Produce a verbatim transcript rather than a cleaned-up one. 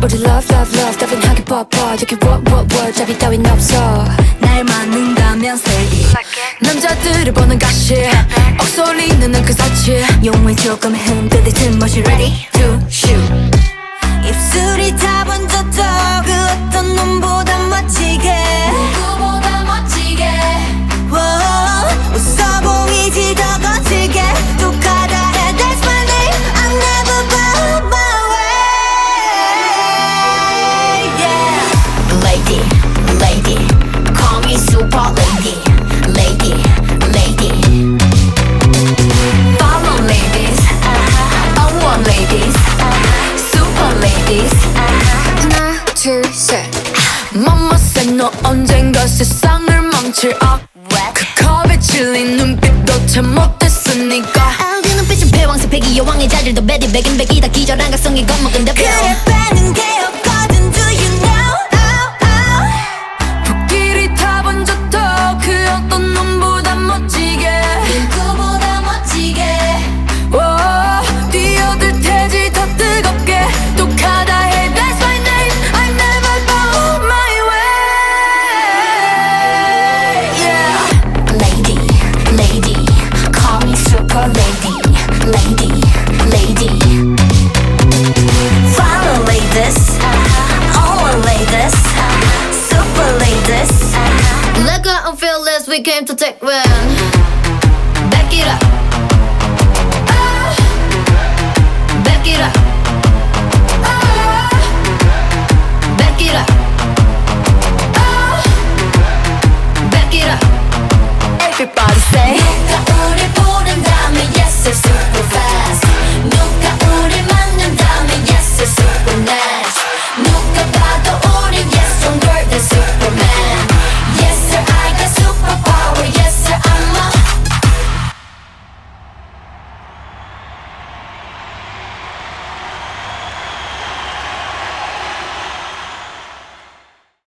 우리 love love love 따분하게 뻗어 여기 what what what 잡이 따윈 없어 날 맞는다면 say it 남자들을 보는 가시 억소리는 그 사치 용을 조금 흔들릴 틈 멋이 ready to shoot 입술이 다 번졌어 그 어떤 놈보다 멋지게